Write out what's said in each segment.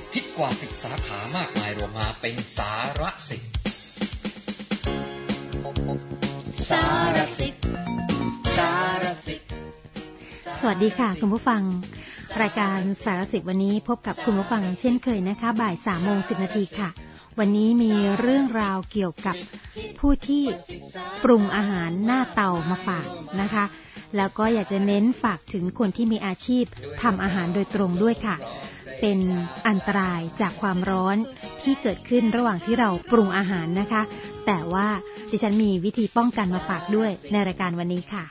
ที่กว่า10สาขามากมายรวมมาเป็นสารสิทธิ์สารสิทธิ์สารสิทธิ์สวัสดีค่ะคุณผู้ฟังรายการสารสิทธิ์วันนี้พบกับคุณผู้ฟังเช่นเคยนะคะบ่าย 3:10 นาทีค่ะวันนี้มีเรื่องราวเกี่ยวกับผู้ที่ปรุงอาหารหน้าเตามาฝากนะคะแล้วก็อยากจะเน้นฝากถึงคนที่มีอาชีพทำอาหารโดยตรงด้วยค่ะเป็นอันตรายจากความร้อนที่เกิดขึ้นระหว่างที่เราปรุงอาหารนะคะแต่ว่าดิฉันมีวิธีป้องกันมาฝากด้วยในรายการวันนี้ค่ะ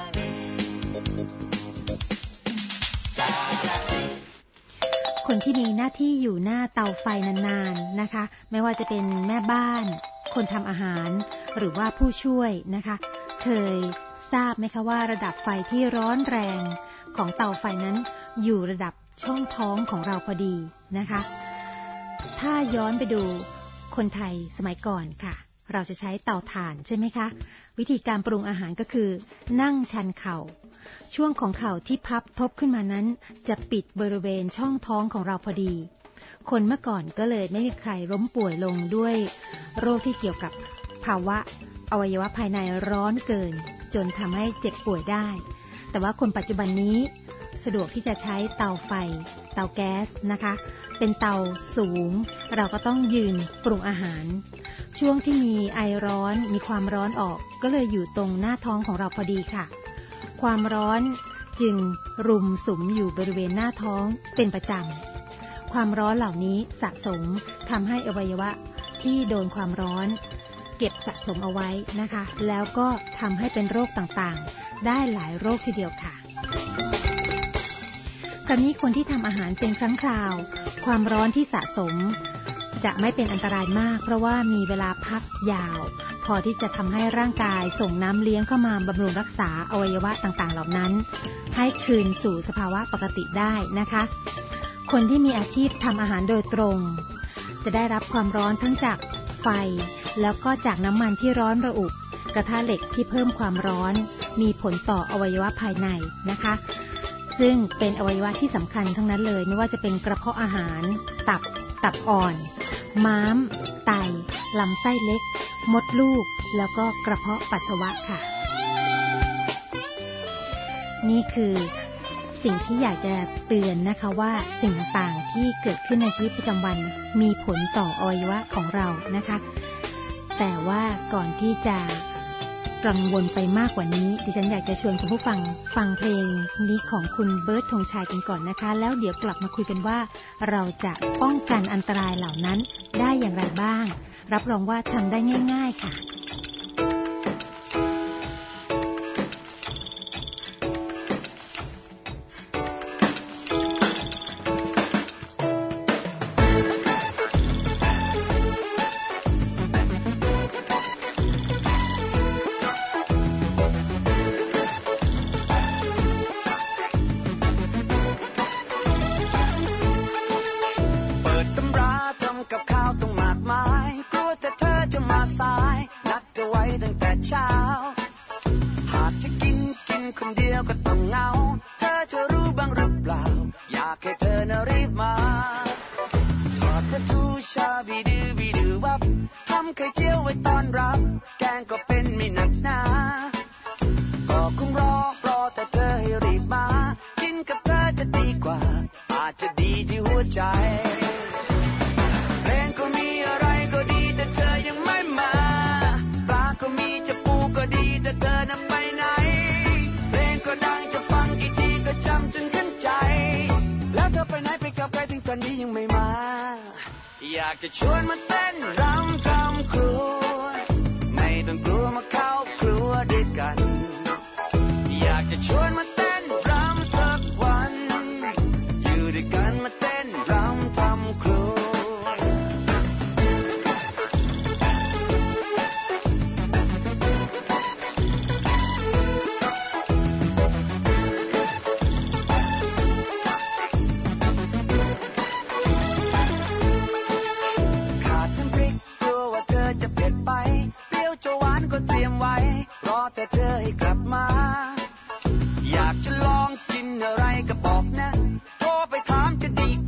คนที่มีหน้าที่อยู่หน้าเตาไฟนานๆนะคะไม่ว่าจะเป็นแม่บ้านคนทำอาหารหรือว่าผู้ช่วยนะคะเคยทราบไหมคะว่าระดับไฟที่ร้อนแรงของเตาไฟนั้นอยู่ระดับช่องท้องของเราพอดีนะคะถ้าย้อนไปดูคนไทยสมัยก่อนค่ะเราจะใช้เตาถ่านใช่ไหมคะวิธีการปรุงอาหารก็คือนั่งชันเข่าช่วงของเข่าที่พับทบขึ้นมานั้นจะปิดบริเวณช่องท้องของเราพอดีคนเมื่อก่อนก็เลยไม่มีใครล้มป่วยลงด้วยโรคที่เกี่ยวกับภาวะอวัยวะภายในร้อนเกินจนทำให้เจ็บป่วยได้แต่ว่าคนปัจจุบันนี้สะดวกที่จะใช้เตาไฟเตาแก๊สนะคะเป็นเตาสูงเราก็ต้องยืนปรุงอาหารช่วงที่มีไอร้อนมีความร้อนออกก็เลยอยู่ตรงหน้าท้องของเราพอดีค่ะความร้อนจึงรุมสุมอยู่บริเวณหน้าท้องเป็นประจำความร้อนเหล่านี้สะสมทำให้อวัยวะที่โดนความร้อนเก็บสะสมเอาไว้นะคะแล้วก็ทำให้เป็นโรคต่างๆได้หลายโรคทีเดียวค่ะคราวนี้คนที่ทำอาหารเป็นครั้งคราวความร้อนที่สะสมจะไม่เป็นอันตรายมากเพราะว่ามีเวลาพักยาวพอที่จะทำให้ร่างกายส่งน้ำเลี้ยงเข้ามาบำรุงรักษาอวัยวะต่างๆเหล่านั้นให้คืนสู่สภาวะปกติได้นะคะคนที่มีอาชีพทำอาหารโดยตรงจะได้รับความร้อนทั้งจากไฟแล้วก็จากน้ำมันที่ร้อนระอุกระทะเหล็กที่เพิ่มความร้อนมีผลต่ออวัยวะภายในนะคะซึ่งเป็นอวัยวะที่สำคัญทั้งนั้นเลยไม่ว่าจะเป็นกระเพาะอาหารตับอ่อนม้ามไตลำไส้เล็กมดลูกแล้วก็กระเพาะปัสสาวะค่ะนี่คือสิ่งที่อยากจะเตือนนะคะว่าสิ่งต่างๆที่เกิดขึ้นในชีวิตประจำวันมีผลต่ออวัยวะของเรานะคะแต่ว่าก่อนที่จะกังวลไปมากกว่านี้ดิฉันอยากจะชวนคุณผู้ฟังฟังเพลงนี้ของคุณเบิร์ตธงชัยกันก่อนนะคะแล้วเดี๋ยวกลับมาคุยกันว่าเราจะป้องกันอันตรายเหล่านั้นได้อย่างไรบ้างรับรองว่าทำได้ง่ายๆค่ะอยากจะชวนมาเต้นรำทำครัวไม่ต้องกลัวมาเข้าครัวด้วยกันอยากจะชวนมาเต้นรำสักวันอยู่ด้วยกันมาเต้นรำทำครัวแต่เธอให้กลับมาอยากจะลองกินอะไรก็บอกนะโทรไปถามจะดี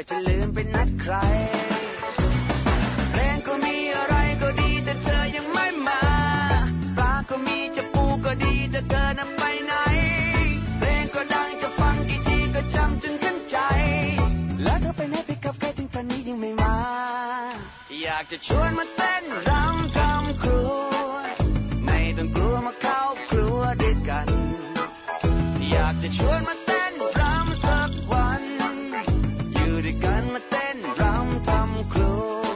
อกจะลืมไปนัดใครเพลงก็มีอะไรก็ดีแต่เธอยังไม่มาปลาก็มีจะปูก็ดีแต่เธอน่ะไปไหนเพลงก็ดังจะฟังกี่ทีก็จำจนขึ้นใจแล้วเธอไปไหนไปกับใครถึงตอนนี้ยังไม่มาอยากจะชวนมาเต้นรำทำครัวไม่ต้องกลัวมาเข้าครัวด้วยกันอยากจะชวนมาเต้นรำสักวันอยู่ด้วยกันมาเต้นรำทำครัว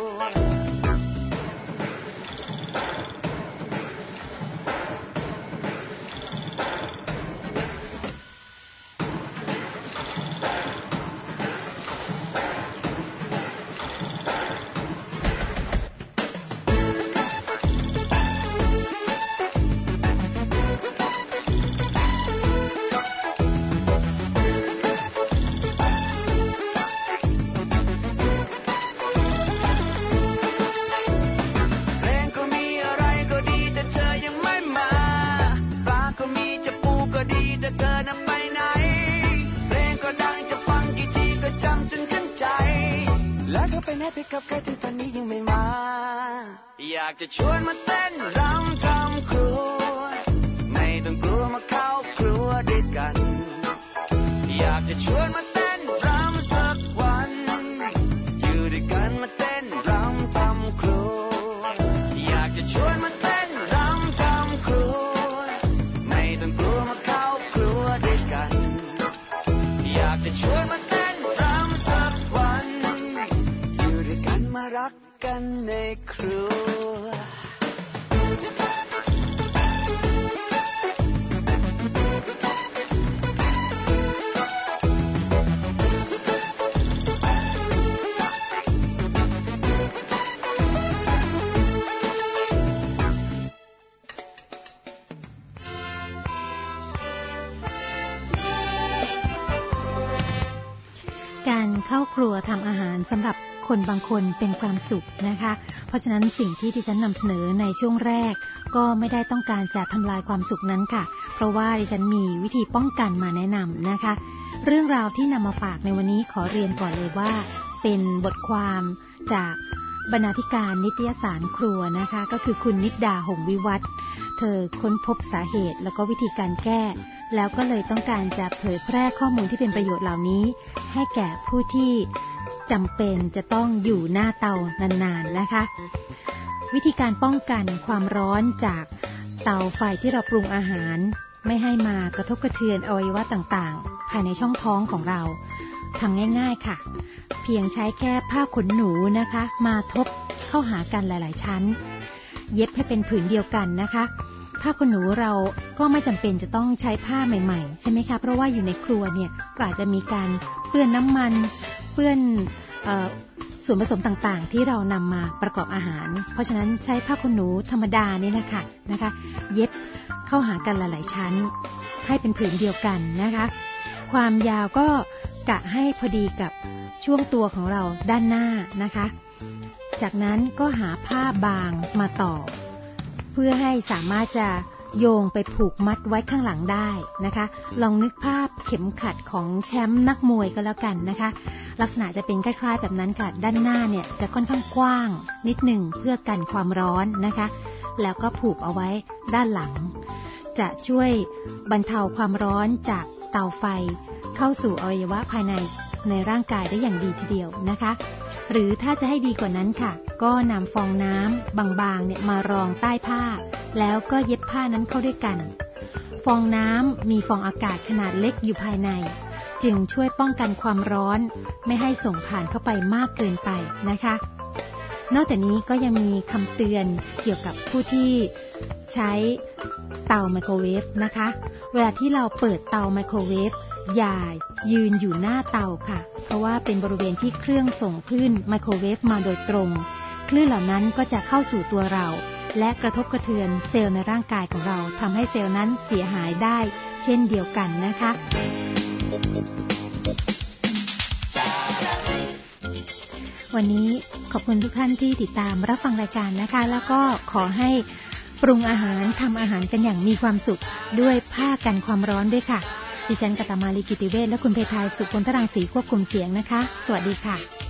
อยากจะชวนมาเต้นรำทำครัวไม่ต้องกลัวมาเข้าครัวด้วยกันอยากจะชวนมาเต้นรำสักวันอยู่ด้วยกันมาเต้นรำทำครัวอยากจะชวนมาเต้นรำทำครัวไม่ต้องกลัวมาเข้าครัวด้วยกันอยากจะชวนมาเต้นรำสักวันอยู่ด้วยกันมารักกันในครัวการเข้าครัวทำอาหารสำหรับคนบางคนเป็นความสุขนะคะเพราะฉะนั้นสิ่งที่ดิฉันนำเสนอในช่วงแรกก็ไม่ได้ต้องการจะทำลายความสุขนั้นค่ะเพราะว่าดิฉันมีวิธีป้องกันมาแนะนำนะคะเรื่องราวที่นำมาฝากในวันนี้ขอเรียนก่อนเลยว่าเป็นบทความจากบรรณาธิการนิตยสารครัวนะคะก็คือคุณนิดดาหงส์วิวัฒน์เธอค้นพบสาเหตุแล้วก็วิธีการแก้แล้วก็เลยต้องการจะเผยแพร่ข้อมูลที่เป็นประโยชน์เหล่านี้ให้แก่ผู้ที่จำเป็นจะต้องอยู่หน้าเตานานๆนะคะวิธีการป้องกันความร้อนจากเตาไฟที่เราปรุงอาหารไม่ให้มากระทบกระเทือนอวัยวะต่างๆภายในช่องท้องของเราทำง่ายๆค่ะเพียงใช้แค่ผ้าขนหนูนะคะมาทบเข้าหากันหลายๆชั้นเย็บให้เป็นผืนเดียวกันนะคะผ้าขนหนูเราก็ไม่จำเป็นจะต้องใช้ผ้าใหม่ๆใช่ไหมคะเพราะว่าอยู่ในครัวเนี่ยก็อาจจะมีการเปื้อนน้ำมันเปื้อนส่วนผสมต่างๆที่เรานำมาประกอบอาหารเพราะฉะนั้นใช้ผ้าขนหนูธรรมดานี่นะคะเย็บเข้าหากันหลายๆชั้นให้เป็นผืนเดียวกันนะคะความยาวก็กะให้พอดีกับช่วงตัวของเราด้านหน้านะคะจากนั้นก็หาผ้าบางมาต่อเพื่อให้สามารถจะโยงไปผูกมัดไว้ข้างหลังได้นะคะลองนึกภาพเข็มขัดของแชมป์นักมวยก็แล้วกันนะคะลักษณะจะเป็นคล้ายๆแบบนั้นค่ะด้านหน้าเนี่ยจะค่อนข้างกว้างนิดหนึ่งเพื่อกันความร้อนนะคะแล้วก็ผูกเอาไว้ด้านหลังจะช่วยบรรเทาความร้อนจากเตาไฟเข้าสู่อวัยวะภายในร่างกายได้อย่างดีทีเดียวนะคะหรือถ้าจะให้ดีกว่านั้นค่ะก็นำฟองน้ำบางๆเนี่ยมารองใต้ผ้าแล้วก็เย็บผ้านั้นเข้าด้วยกันฟองน้ำมีฟองอากาศขนาดเล็กอยู่ภายในจึงช่วยป้องกันความร้อนไม่ให้ส่งผ่านเข้าไปมากเกินไปนะคะนอกจากนี้ก็ยังมีคำเตือนเกี่ยวกับผู้ที่ใช้เตาไมโครเวฟนะคะเวลาที่เราเปิดเตาไมโครเวฟอย่ายืนอยู่หน้าเตาค่ะเพราะว่าเป็นบริเวณที่เครื่องส่งคลื่นไมโครเวฟมาโดยตรงคลื่นเหล่านั้นก็จะเข้าสู่ตัวเราและกระทบกระเทือนเซลล์ในร่างกายของเราทำให้เซลล์นั้นเสียหายได้เช่นเดียวกันนะคะวันนี้ขอบคุณทุกท่านที่ติดตามรับฟังรายการนะคะแล้วก็ขอให้ปรุงอาหารทำอาหารกันอย่างมีความสุขด้วยผ้ากันความร้อนด้วยค่ะดิฉันกตมาลีกิติเวชและคุณเพทายสุขผลทรังสีควบคุมเสียงนะคะสวัสดีค่ะ